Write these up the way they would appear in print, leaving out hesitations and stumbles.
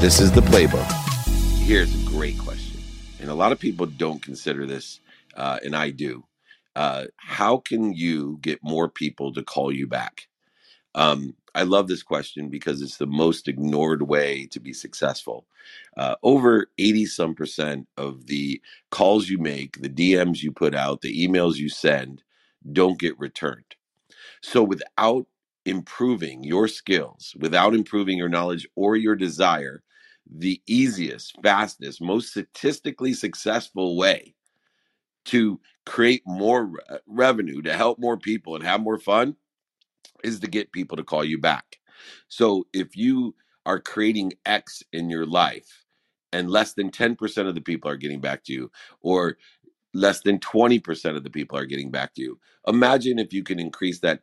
This is the playbook. Here's a great question, and a lot of people don't consider this, and I do. How can you get more people to call you back? I love this question because it's the most ignored way to be successful. Over 80 some percent of the calls you make, the DMs you put out, the emails you send don't get returned. So without improving your skills, without improving your knowledge or your desire, the easiest, fastest, most statistically successful way to create more revenue, to help more people and have more fun is to get people to call you back. So if you are creating X in your life and less than 10% of the people are getting back to you, or less than 20% of the people are getting back to you, imagine if you can increase that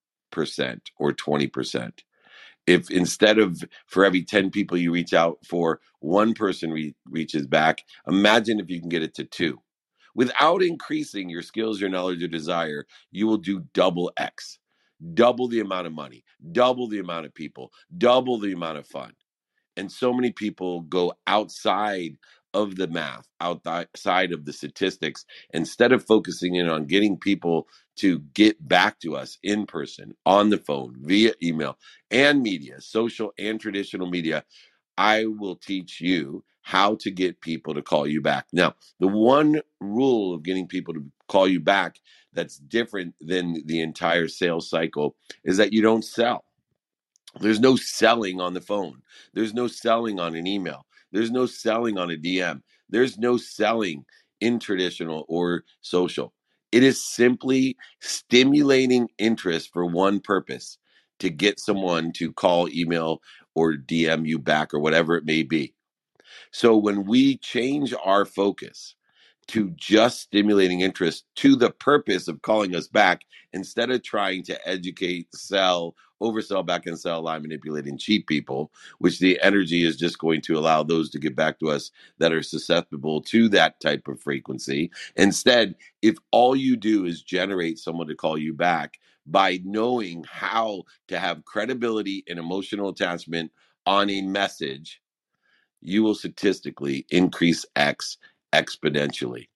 10% or 20%. If instead of for every 10 people you reach out for, one person reaches back, imagine if you can get it to two. Without increasing your skills, your knowledge, your desire, you will do double X, double the amount of money, double the amount of people, double the amount of fun. And so many people go outside of the math, outside of the statistics, instead of focusing in on getting people to get back to us in person, on the phone, via email and media, social and traditional media. I will teach you how to get people to call you back. Now, the one rule of getting people to call you back that's different than the entire sales cycle is that you don't sell. There's no selling on the phone. There's no selling on an email. There's no selling on a DM. There's no selling in traditional or social. It is simply stimulating interest for one purpose, to get someone to call, email, or DM you back, or whatever it may be. So when we change our focus to just stimulating interest to the purpose of calling us back, instead of trying to educate, sell, oversell, back and sell, lie, manipulate, and cheat people, which the energy is just going to allow those to get back to us that are susceptible to that type of frequency. Instead, if all you do is generate someone to call you back by knowing how to have credibility and emotional attachment on a message, you will statistically increase X exponentially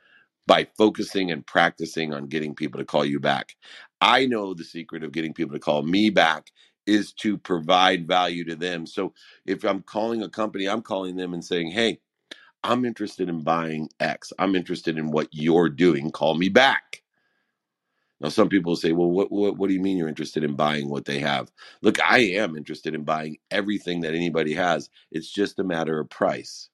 by focusing and practicing on getting people to call you back. I know the secret of getting people to call me back is to provide value to them. So if I'm calling a company, I'm calling them and saying, hey, I'm interested in buying X. I'm interested in what you're doing. Call me back. Now, some people say, well, what do you mean you're interested in buying what they have? Look, I am interested in buying everything that anybody has. It's just a matter of price.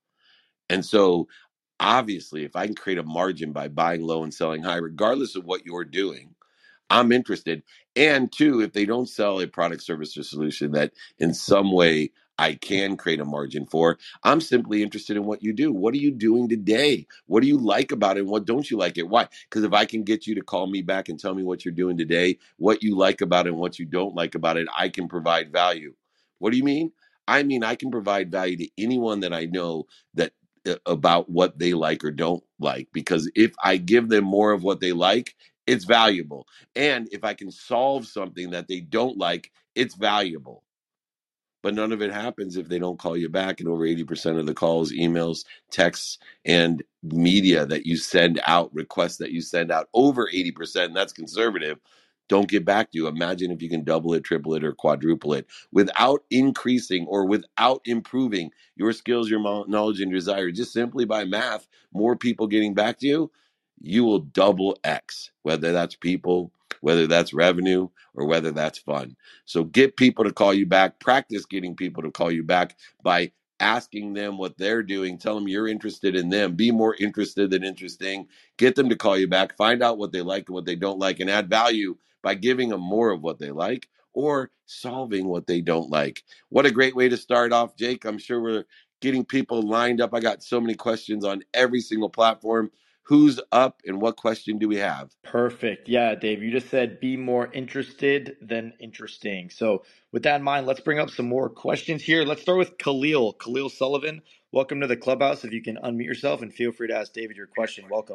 And so obviously, if I can create a margin by buying low and selling high, regardless of what you're doing, I'm interested. And two, if they don't sell a product, service, or solution that in some way I can create a margin for, I'm simply interested in what you do. What are you doing today? What do you like about it? And what don't you like it? Why? Because if I can get you to call me back and tell me what you're doing today, what you like about it and what you don't like about it, I can provide value. What do you mean? I mean, I can provide value to anyone that I know that about what they like or don't like, because if I give them more of what they like, it's valuable. And if I can solve something that they don't like, it's valuable. But none of it happens if they don't call you back. And over 80% of the calls, emails, texts, and media that you send out, requests that you send out, over 80%, and that's conservative, don't get back to you. Imagine if you can double it, triple it, or quadruple it without increasing or without improving your skills, your knowledge, and desire. Just simply by math, more people getting back to you, you will double X, whether that's people, whether that's revenue, or whether that's fun. So get people to call you back. Practice getting people to call you back by asking them what they're doing. Tell them you're interested in them. Be more interested than interesting. Get them to call you back. Find out what they like and what they don't like, and add value by giving them more of what they like or solving what they don't like. What a great way to start off, Jake. I'm sure we're getting people lined up. I got so many questions on every single platform. Who's up and what question do we have? Perfect. Yeah, Dave, you just said be more interested than interesting. So, with that in mind, let's bring up some more questions here. Let's start with Khalil. Khalil Sullivan, welcome to the clubhouse. If you can unmute yourself and feel free to ask David your question. Welcome.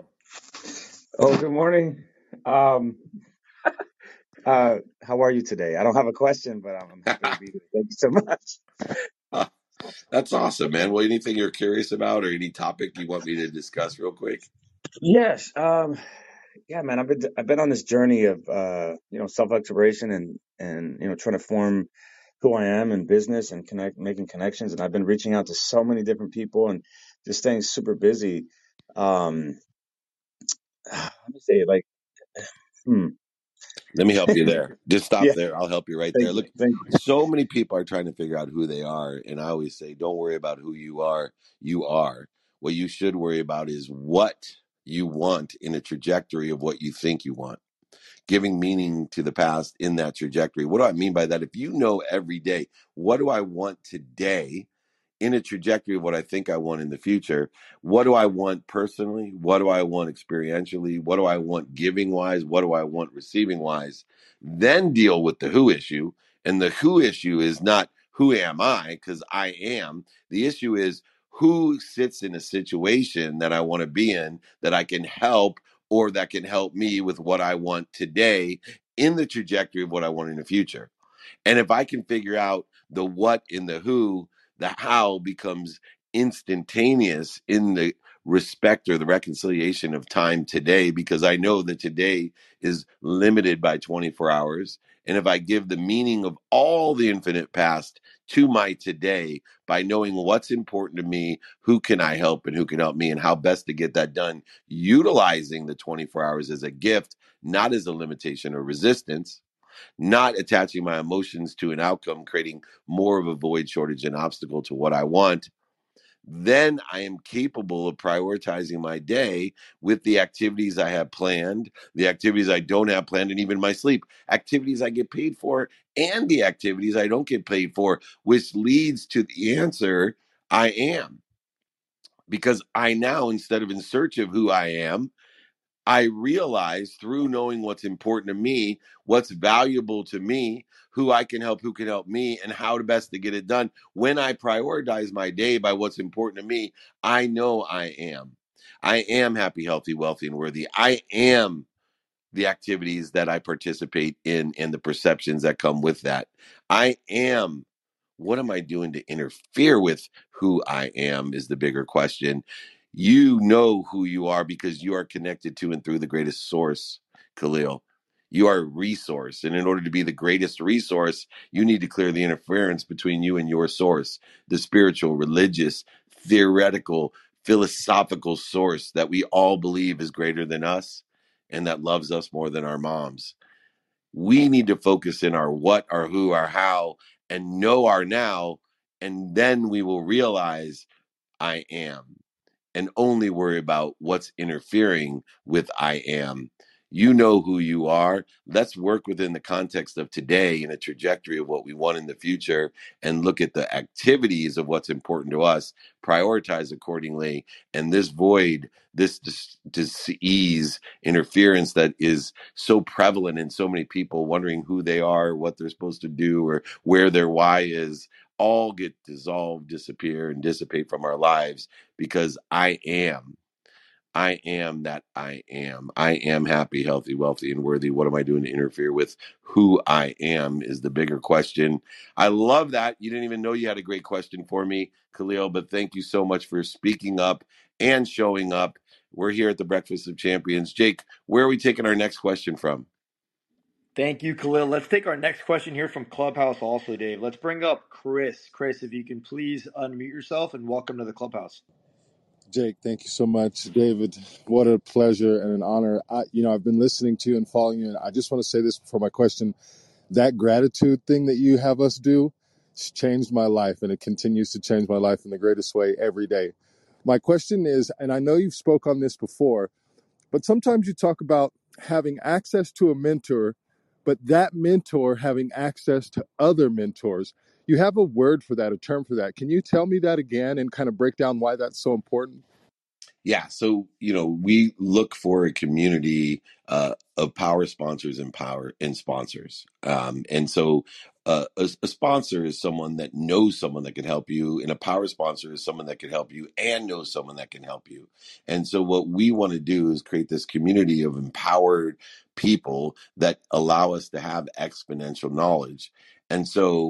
Oh, good morning. Um, how are you today? I don't have a question, but I'm happy to be here. Thank you so much. That's awesome, man. Well, anything you're curious about or any topic you want me to discuss real quick? Yes. Yeah, man. I've been on this journey of self exploration and trying to form who I am in business and making connections. And I've been reaching out to so many different people and just staying super busy. Um, let me say like, hmm. Let me help you there. Just stop Yeah. there. I'll help you right Thank there. you. Look, Thank you. so many people are trying to figure out who they are. And I always say, don't worry about who you are. You are. What you should worry about is what you want in a trajectory of what you think you want, giving meaning to the past in that trajectory. What do I mean by that? If you know every day, what do I want today in a trajectory of what I think I want in the future? What do I want personally? What do I want experientially? What do I want giving wise? What do I want receiving wise? Then deal with the who issue. And the who issue is not who am I, because I am. The issue is who sits in a situation that I want to be in that I can help or that can help me with what I want today in the trajectory of what I want in the future. And if I can figure out the what in the who, the how becomes instantaneous in the respect or the reconciliation of time today, because I know that today is limited by 24 hours. And if I give the meaning of all the infinite past to my today by knowing what's important to me, who can I help and who can help me, and how best to get that done, utilizing the 24 hours as a gift, not as a limitation or resistance, not attaching my emotions to an outcome, creating more of a void, shortage, and obstacle to what I want, then I am capable of prioritizing my day with the activities I have planned, the activities I don't have planned, and even my sleep, activities I get paid for, and the activities I don't get paid for, which leads to the answer I am. Because I now, instead of in search of who I am, I realize through knowing what's important to me, what's valuable to me, who I can help, who can help me, and how to best to get it done. When I prioritize my day by what's important to me, I know I am. I am happy, healthy, wealthy, and worthy. I am the activities that I participate in and the perceptions that come with that. I am. What am I doing to interfere with who I am is the bigger question. You know who you are because you are connected to and through the greatest source, Khalil. You are a resource. And in order to be the greatest resource, you need to clear the interference between you and your source, the spiritual, religious, theoretical, philosophical source that we all believe is greater than us and that loves us more than our moms. We need to focus in our what, our who, our how, and know our now. And then we will realize I am and only worry about what's interfering with I am. You know who you are. Let's work within the context of today and a trajectory of what we want in the future and look at the activities of what's important to us, prioritize accordingly. And this void, this disease, interference that is so prevalent in so many people wondering who they are, what they're supposed to do, or where their why is, all get dissolved, disappear, and dissipate from our lives because I am. I am that I am. I am happy, healthy, wealthy, and worthy. What am I doing to interfere with who I am is the bigger question. I love that. You didn't even know you had a great question for me, Khalil, but thank you so much for speaking up and showing up. We're here at the Breakfast of Champions. Jake, where are we taking our next question from? Thank you, Khalil. Let's take our next question here from Clubhouse also, Dave. Let's bring up Chris. Chris, if you can please unmute yourself and welcome to the Clubhouse. Jake, thank you so much. David, what a pleasure and an honor. I've been listening to you and following you, and I just want to say this before my question. That gratitude thing that you have us do has changed my life, and it continues to change my life in the greatest way every day. My question is, and I know you've spoke on this before, but sometimes you talk about having access to a mentor, but that mentor having access to other mentors. You have a word for that, a term for that. Can you tell me that again and kind of break down why that's so important? Yeah, so we look for a community of power sponsors and power and sponsors, and so a sponsor is someone that knows someone that can help you, and a power sponsor is someone that can help you and knows someone that can help you. And so what we want to do is create this community of empowered people that allow us to have exponential knowledge. And so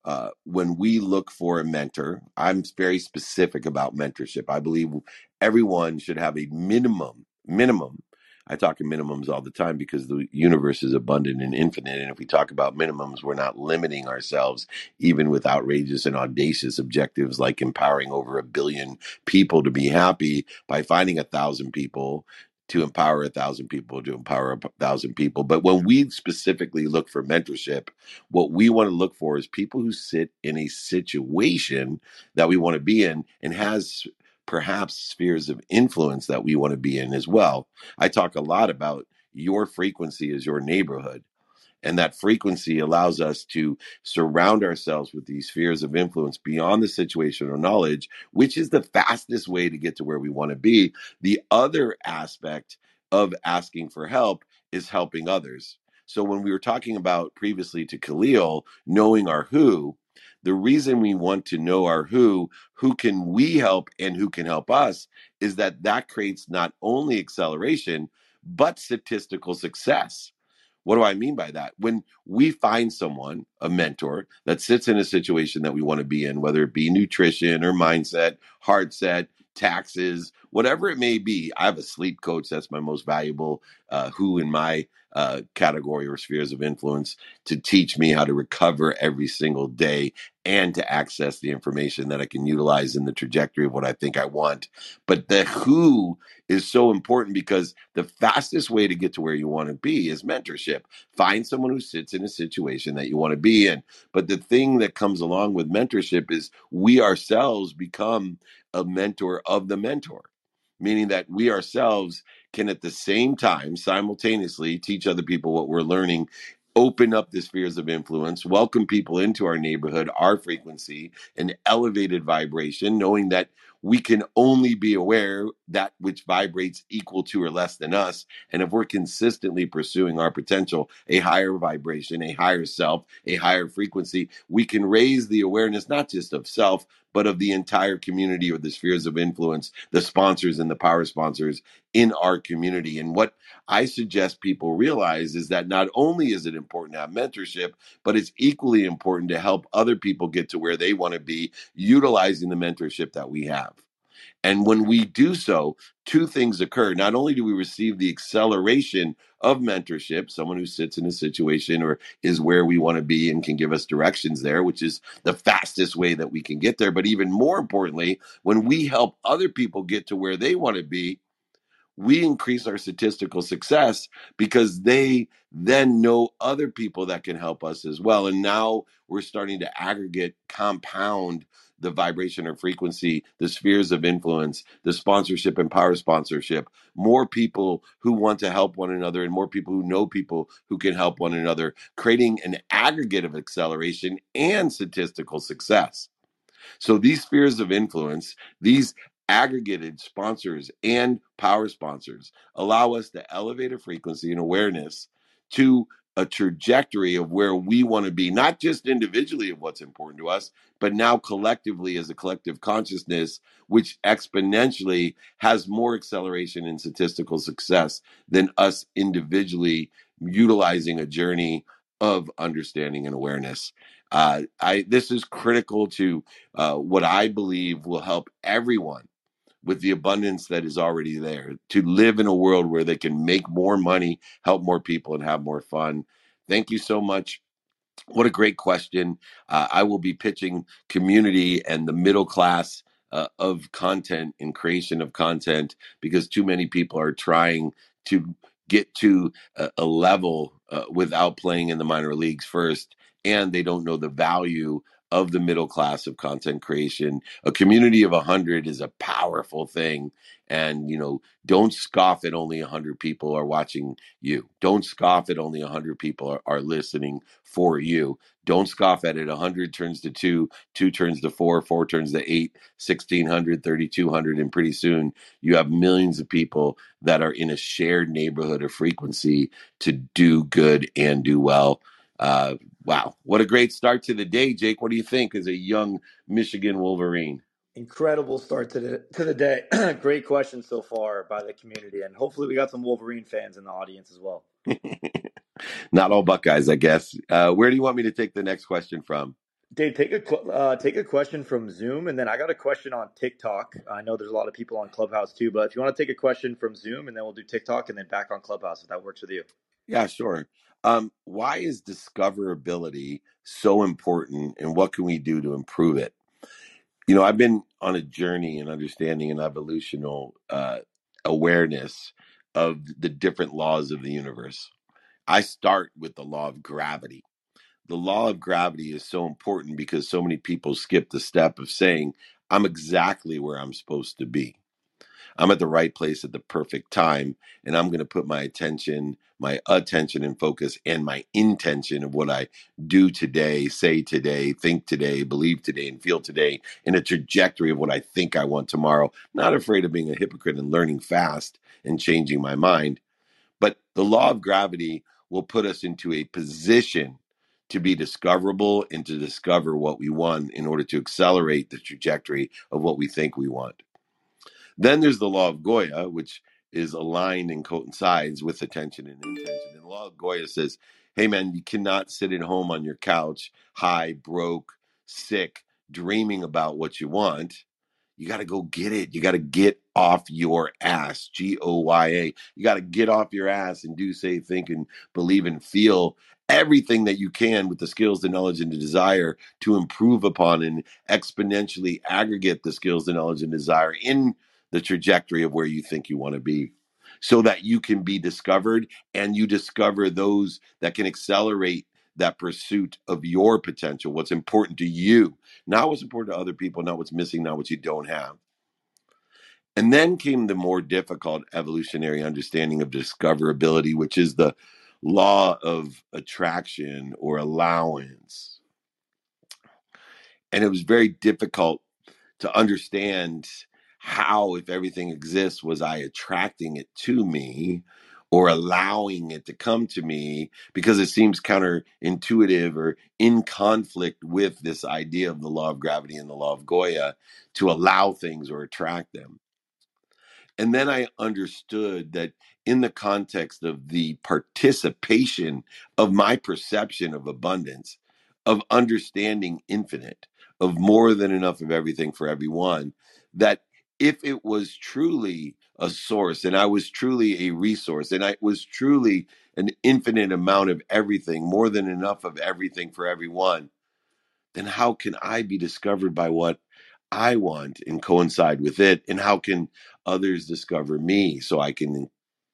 when we look for a mentor, I'm very specific about mentorship. I believe everyone should have a minimum. I talk in minimums all the time because the universe is abundant and infinite. And if we talk about minimums, we're not limiting ourselves, even with outrageous and audacious objectives like empowering over 1 billion people to be happy by finding 1,000 people to empower 1,000 people to empower 1,000 people. But when we specifically look for mentorship, what we want to look for is people who sit in a situation that we want to be in and has perhaps spheres of influence that we want to be in as well. I talk a lot about your frequency is your neighborhood. And that frequency allows us to surround ourselves with these spheres of influence beyond the situational knowledge, which is the fastest way to get to where we want to be. The other aspect of asking for help is helping others. So when we were talking about previously to Khalil, knowing our who, the reason we want to know our who can we help and who can help us, is that creates not only acceleration, but statistical success. What do I mean by that? When we find someone, a mentor, that sits in a situation that we want to be in, whether it be nutrition or mindset, heart set, taxes, whatever it may be. I have a sleep coach that's my most valuable who in my category or spheres of influence to teach me how to recover every single day and to access the information that I can utilize in the trajectory of what I think I want. But the who is so important because the fastest way to get to where you want to be is mentorship. Find someone who sits in a situation that you want to be in. But the thing that comes along with mentorship is we ourselves become a mentor of the mentor, meaning that we ourselves can at the same time simultaneously teach other people what we're learning, open up the spheres of influence, welcome people into our neighborhood, our frequency, an elevated vibration, knowing that we can only be aware that which vibrates equal to or less than us. And if we're consistently pursuing our potential, a higher vibration, a higher self, a higher frequency, we can raise the awareness, not just of self, but of the entire community or the spheres of influence, the sponsors and the power sponsors in our community. And what I suggest people realize is that not only is it important to have mentorship, but it's equally important to help other people get to where they want to be utilizing the mentorship that we have. And when we do so, two things occur. Not only do we receive the acceleration of mentorship, someone who sits in a situation or is where we want to be and can give us directions there, which is the fastest way that we can get there. But even more importantly, when we help other people get to where they want to be, we increase our statistical success because they then know other people that can help us as well. And now we're starting to aggregate, compound the vibration or frequency, the spheres of influence, the sponsorship and power sponsorship, more people who want to help one another and more people who know people who can help one another, creating an aggregate of acceleration and statistical success. So these spheres of influence, these aggregated sponsors and power sponsors allow us to elevate a frequency and awareness to a trajectory of where we want to be, not just individually of what's important to us, but now collectively as a collective consciousness, which exponentially has more acceleration and statistical success than us individually utilizing a journey of understanding and awareness. This is critical to what I believe will help everyone with the abundance that is already there to live in a world where they can make more money, help more people, and have more fun. Thank you so much. What a great question. I will be pitching community and the middle class of content and creation of content because too many people are trying to get to a level without playing in the minor leagues first, and they don't know the value of the middle class of content creation. A community of 100 is a powerful thing. And, don't scoff at only 100 people are watching you. Don't scoff at only 100 people are listening for you. Don't scoff at it. 100 turns to 2, 2 turns to 4, 4 turns to 8, 1,600, 3,200. And pretty soon you have millions of people that are in a shared neighborhood of frequency to do good and do well. Wow. What a great start to the day, Jake. What do you think as a young Michigan Wolverine? Incredible start to the day. Great question so far by the community, and hopefully we got some Wolverine fans in the audience as well. Not all Buckeyes, I guess. Where do you want me to take the next question from? Dave, take a question from Zoom, and then I got a question on TikTok. I know there's a lot of people on Clubhouse too, but if you want to take a question from Zoom, and then we'll do TikTok, and then back on Clubhouse if that works with you. Yeah, sure. Why is discoverability so important, and what can we do to improve it? You know, I've been on a journey in understanding and evolutional awareness of the different laws of the universe. I start with the law of gravity. The law of gravity is so important because so many people skip the step of saying, I'm exactly where I'm supposed to be. I'm at the right place at the perfect time, and I'm going to put my attention and focus and my intention of what I do today, say today, think today, believe today, and feel today in a trajectory of what I think I want tomorrow. Not afraid of being a hypocrite and learning fast and changing my mind. But the law of gravity will put us into a position to be discoverable and to discover what we want in order to accelerate the trajectory of what we think we want. Then there's the law of Goya, which is aligned and coincides with attention and intention. And the law of Goya says, hey, man, you cannot sit at home on your couch, high, broke, sick, dreaming about what you want. You got to go get it. You got to get off your ass, Goya. You got to get off your ass and do, say, think, and believe and feel everything that you can with the skills, the knowledge, and the desire to improve upon and exponentially aggregate the skills, the knowledge, and desire in the trajectory of where you think you want to be so that you can be discovered and you discover those that can accelerate that pursuit of your potential, what's important to you, not what's important to other people, not what's missing, not what you don't have. And then came the more difficult evolutionary understanding of discoverability, which is the law of attraction or allowance. And it was very difficult to understand how, if everything exists, was I attracting it to me or allowing it to come to me, because it seems counterintuitive or in conflict with this idea of the law of gravity and the law of Goya to allow things or attract them. And then I understood that in the context of the participation of my perception of abundance, of understanding infinite, of more than enough of everything for everyone, that if it was truly a source and I was truly a resource and I was truly an infinite amount of everything, more than enough of everything for everyone, then how can I be discovered by what I want and coincide with it? And how can others discover me so I can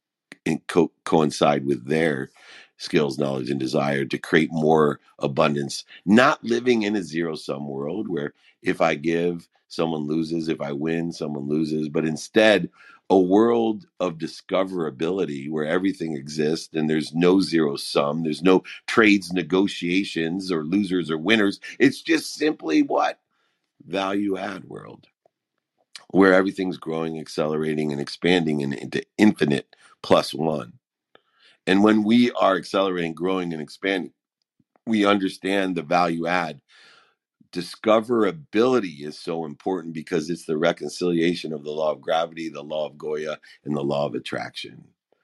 coincide with their skills, knowledge, and desire to create more abundance, not living in a zero sum world where if I give, someone loses, if I win, someone loses, but instead a world of discoverability where everything exists and there's no zero sum, there's no trades, negotiations, or losers or winners. It's just simply what? Value add world where everything's growing, accelerating, and expanding into infinite plus one. And when we are accelerating, growing, and expanding, we understand the value add. Discoverability is so important because it's the reconciliation of the law of gravity, the law of Goya, and the law of attraction.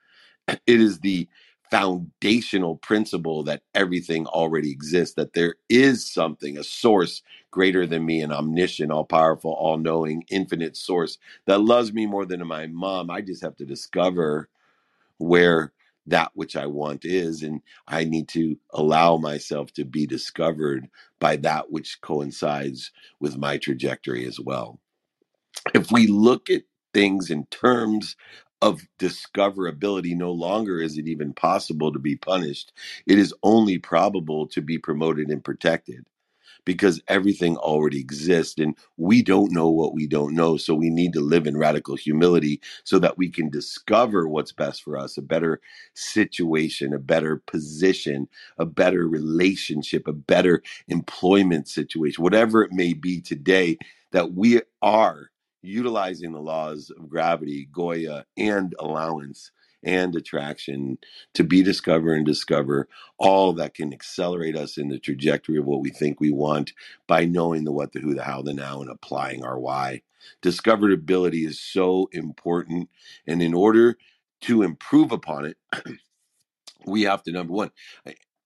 It is the foundational principle that everything already exists, that there is something, a source greater than me, an omniscient, all powerful, all knowing, infinite source that loves me more than my mom. I just have to discover where that which I want is, and I need to allow myself to be discovered by that which coincides with my trajectory as well. If we look at things in terms of discoverability, no longer is it even possible to be punished. It is only probable to be promoted and protected, because everything already exists and we don't know what we don't know. So we need to live in radical humility so that we can discover what's best for us, a better situation, a better position, a better relationship, a better employment situation, whatever it may be today, that we are utilizing the laws of gravity, Goya, and allowance and attraction to be discovered and discover all that can accelerate us in the trajectory of what we think we want by knowing the what, the who, the how, the now, and applying our why. Discoverability is so important. And in order to improve upon it, we have to, number one,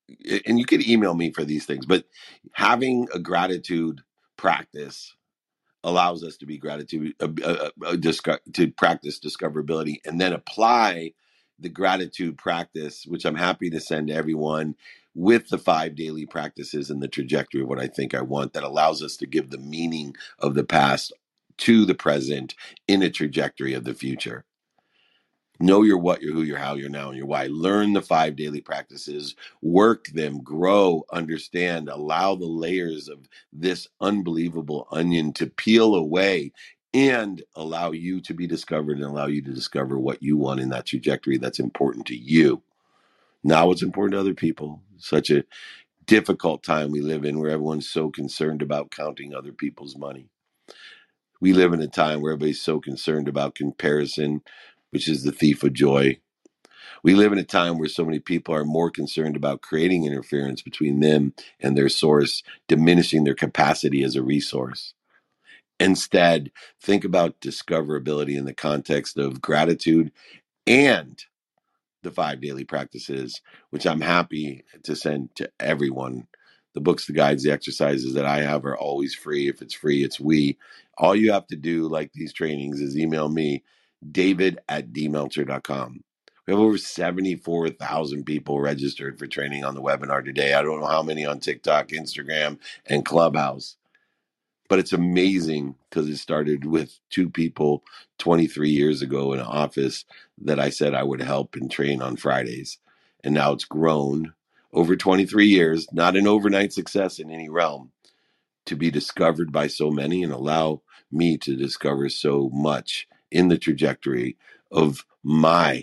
and you can email me for these things, but having a gratitude practice allows us to be gratitude to practice discoverability, and then apply the gratitude practice, which I'm happy to send to everyone, with the 5 daily practices and the trajectory of what I think I want, that allows us to give the meaning of the past to the present in a trajectory of the future. Know your what, your who, your how, your now, and your why. Learn the 5 daily practices, work them, grow, understand, allow the layers of this unbelievable onion to peel away, and allow you to be discovered, and allow you to discover what you want in that trajectory that's important to you. Not what's important to other people. Such a difficult time we live in, where everyone's so concerned about counting other people's money. We live in a time where everybody's so concerned about comparison, which is the thief of joy. We live in a time where so many people are more concerned about creating interference between them and their source, diminishing their capacity as a resource. Instead, think about discoverability in the context of gratitude and the 5 daily practices, which I'm happy to send to everyone. The books, the guides, the exercises that I have are always free. If it's free, it's we. All you have to do, like these trainings, is email me, david@dmeltzer.com. We have over 74,000 people registered for training on the webinar today. I don't know how many on TikTok, Instagram, and Clubhouse. But it's amazing because it started with 2 people 23 years ago in an office that I said I would help and train on Fridays. And now it's grown over 23 years, not an overnight success in any realm, to be discovered by so many, and allow me to discover so much in the trajectory of my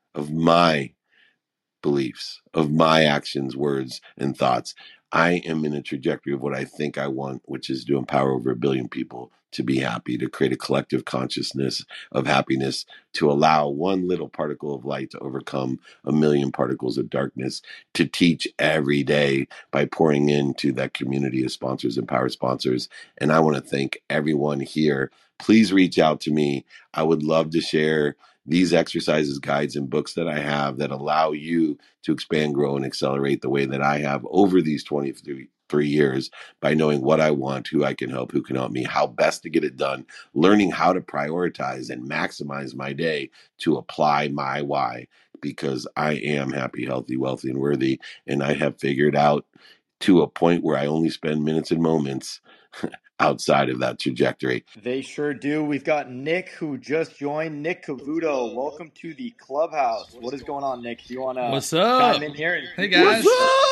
beliefs, of my actions, words, and thoughts. I am in a trajectory of what I think I want, which is to empower over 1 billion people to be happy, to create a collective consciousness of happiness, to allow one little particle of light to overcome 1 million particles of darkness, to teach every day by pouring into that community of sponsors and power sponsors. And I want to thank everyone here. Please reach out to me. I would love to share these exercises, guides, and books that I have that allow you to expand, grow, and accelerate the way that I have over these 23 years, by knowing what I want, who I can help, who can help me, how best to get it done, learning how to prioritize and maximize my day to apply my why, because I am happy, healthy, wealthy, and worthy. And I have figured out to a point where I only spend minutes and moments outside of that trajectory. They sure do. We've got Nick who just joined. Nick Cavuto, welcome to the clubhouse. What is going on, Nick? Do you want to What's chime up? in here? Hey What's guys.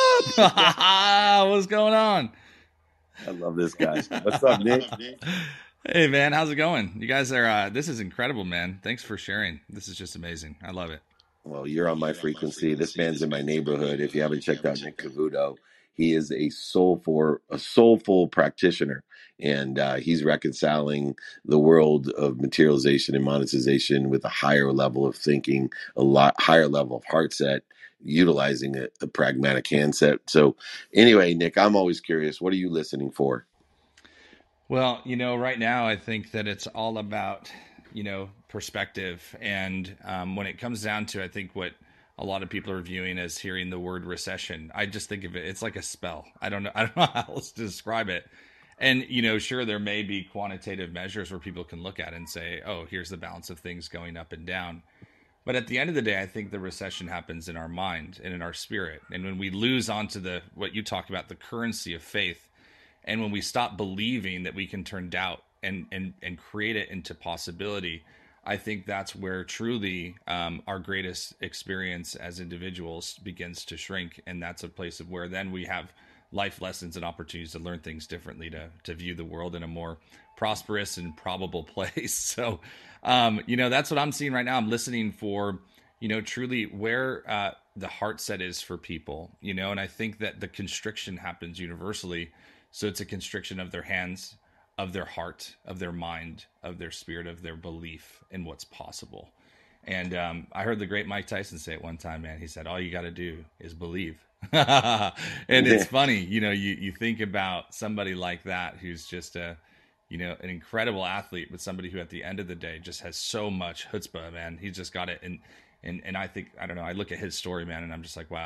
up? What's going on? I love this guy. What's up, Nick? Hey man, how's it going? You guys are this is incredible, man. Thanks for sharing. This is just amazing. I love it. Well, you're on my frequency. This man's in my neighborhood. If you haven't checked out Nick Cavuto, he is a soulful practitioner, and he's reconciling the world of materialization and monetization with a higher level of thinking, a lot higher level of heart set, utilizing a pragmatic handset. So, anyway, Nick, I'm always curious. What are you listening for? Well, right now I think that it's all about, perspective. And when it comes down to, I think what a lot of people are viewing as hearing the word recession, I just think of it, it's like a spell. I don't know how else to describe it. And, sure, there may be quantitative measures where people can look at and say, oh, here's the balance of things going up and down. But at the end of the day, I think the recession happens in our mind and in our spirit. And when we lose onto what you talk about, the currency of faith, and when we stop believing that we can turn doubt and create it into possibility, I think that's where truly our greatest experience as individuals begins to shrink. And that's a place of where then we have life lessons and opportunities to learn things differently, to view the world in a more prosperous and probable place. So, that's what I'm seeing right now. I'm listening for, truly where the heart set is for people, and I think that the constriction happens universally. So it's a constriction of their hands, of their heart, of their mind, of their spirit, of their belief in what's possible. And I heard the great Mike Tyson say it one time, man. He said, all you got to do is believe. And it's funny, you think about somebody like that who's just an incredible athlete, but somebody who at the end of the day just has so much chutzpah, man. He's just got it. And I think, I don't know, I look at his story, man, and I'm just like, wow.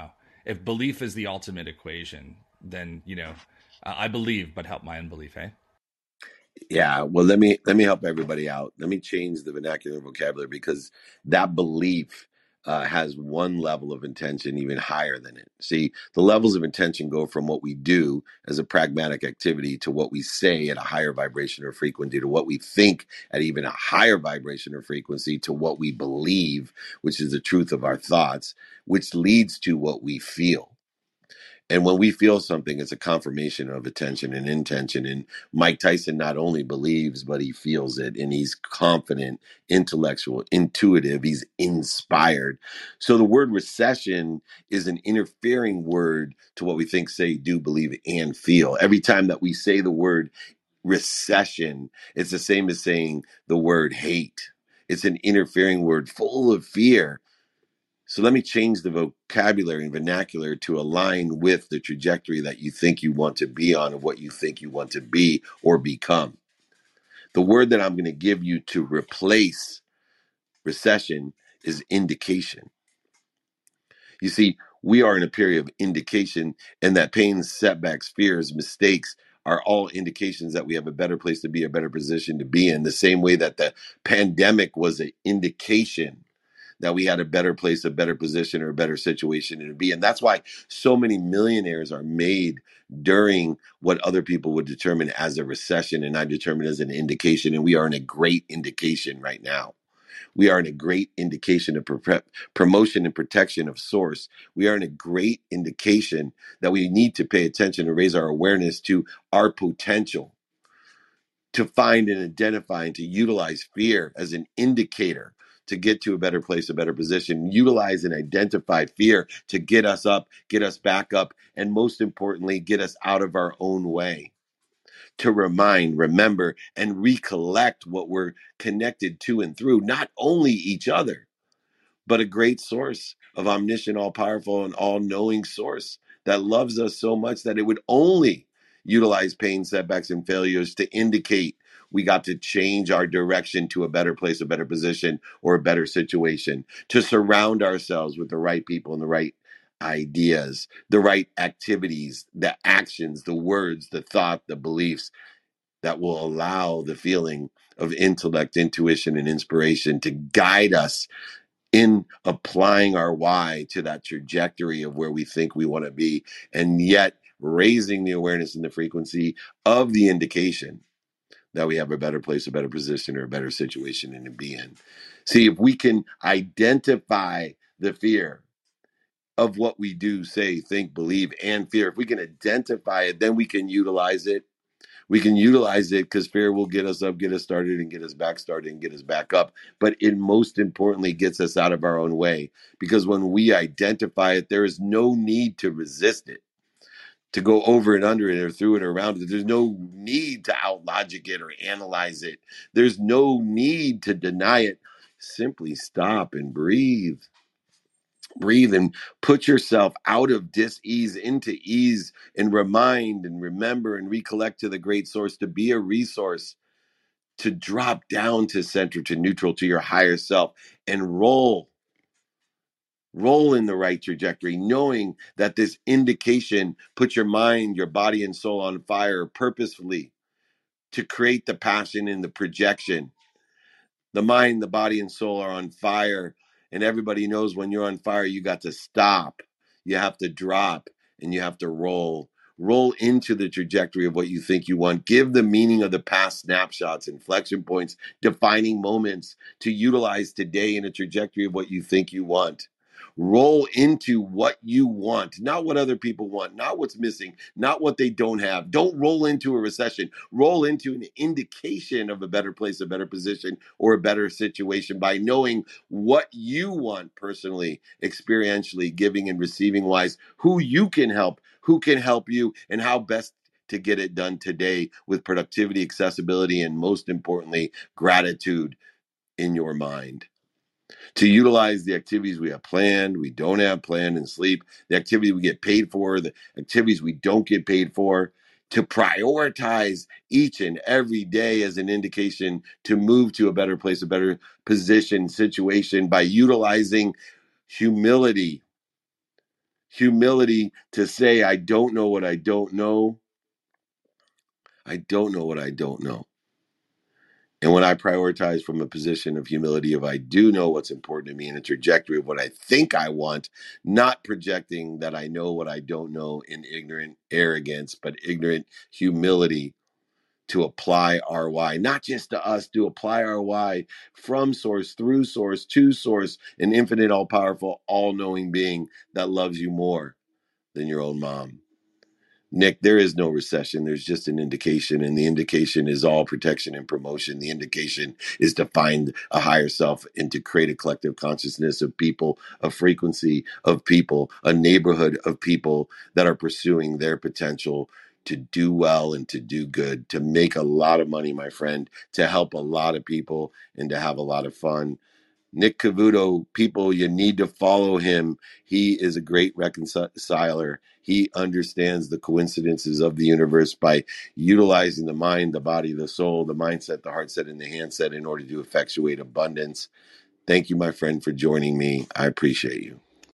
if belief is the ultimate equation, then I believe, but help my unbelief. Hey. Yeah, well, let me help everybody out. Let me change the vernacular vocabulary, because that belief has one level of intention even higher than it. See, the levels of intention go from what we do as a pragmatic activity to what we say at a higher vibration or frequency, to what we think at even a higher vibration or frequency, to what we believe, which is the truth of our thoughts, which leads to what we feel. And when we feel something, it's a confirmation of attention and intention. And Mike Tyson not only believes, but he feels it. And he's confident, intellectual, intuitive. He's inspired. So the word recession is an interfering word to what we think, say, do, believe, and feel. Every time that we say the word recession, it's the same as saying the word hate. It's an interfering word full of fear. So let me change the vocabulary and vernacular to align with the trajectory that you think you want to be on, of what you think you want to be or become. The word that I'm going to give you to replace recession is indication. You see, we are in a period of indication, and that pain, setbacks, fears, mistakes are all indications that we have a better place to be, a better position to be in, the same way that the pandemic was an indication that we had a better place, a better position, or a better situation to be. And that's why so many millionaires are made during what other people would determine as a recession, and I determine as an indication. And we are in a great indication right now. We are in a great indication of promotion and protection of source. We are in a great indication that we need to pay attention and raise our awareness to our potential, to find and identify and to utilize fear as an indicator to get to a better place, a better position, utilize and identify fear to get us up, get us back up, and most importantly, get us out of our own way, to remind, remember, and recollect what we're connected to and through, not only each other, but a great source of omniscient, all powerful, and all knowing source that loves us so much that it would only utilize pain, setbacks, and failures to indicate we got to change our direction to a better place, a better position, or a better situation, to surround ourselves with the right people and the right ideas, the right activities, the actions, the words, the thought, the beliefs that will allow the feeling of intellect, intuition, and inspiration to guide us in applying our why to that trajectory of where we think we want to be, and yet raising the awareness and the frequency of the indication that we have a better place, a better position, or a better situation to be in. See, if we can identify the fear of what we do, say, think, believe, and fear, if we can identify it, then we can utilize it. We can utilize it, because fear will get us up, get us started, and get us back started, and get us back up. But it most importantly gets us out of our own way, because when we identify it, there is no need to resist it, to go over and under it or through it or around it. There's no need to outlogic it or analyze it. There's no need to deny it. Simply stop and breathe. Breathe and put yourself out of dis-ease into ease, and remind and remember and recollect to the great source, to be a resource, to drop down to center, to neutral, to your higher self, and roll in the right trajectory, knowing that this indication puts your mind, your body, and soul on fire purposefully, to create the passion and the projection. The mind, the body, and soul are on fire. And everybody knows when you're on fire, you got to stop. You have to drop, and you have to roll. Roll into the trajectory of what you think you want. Give the meaning of the past snapshots, inflection points, defining moments to utilize today in a trajectory of what you think you want. Roll into what you want, not what other people want, not what's missing, not what they don't have. Don't roll into a recession. Roll into an indication of a better place, a better position, or a better situation by knowing what you want personally, experientially, giving and receiving wise, who you can help, who can help you, and how best to get it done today with productivity, accessibility, and most importantly, gratitude in your mind. To utilize the activities we have planned, we don't have planned, and sleep, the activity we get paid for, the activities we don't get paid for, to prioritize each and every day as an indication to move to a better place, a better position, situation, by utilizing humility, Humility to say, I don't know what I don't know. I don't know what I don't know. And when I prioritize from a position of humility, if I do know what's important to me and a trajectory of what I think I want, not projecting that I know what I don't know in ignorant arrogance, but ignorant humility to apply our why, not just to us, to apply our why from source, through source, to source, an infinite, all powerful, all knowing being that loves you more than your own mom. Nick, there is no recession. There's just an indication, and the indication is all protection and promotion. The indication is to find a higher self and to create a collective consciousness of people, a frequency of people, a neighborhood of people that are pursuing their potential to do well and to do good, to make a lot of money, my friend, to help a lot of people and to have a lot of fun. Nick Cavuto, people, you need to follow him. He is a great reconciler. He understands the coincidences of the universe by utilizing the mind, the body, the soul, the mindset, the heart set, and the handset in order to effectuate abundance. Thank you, my friend, for joining me. I appreciate you.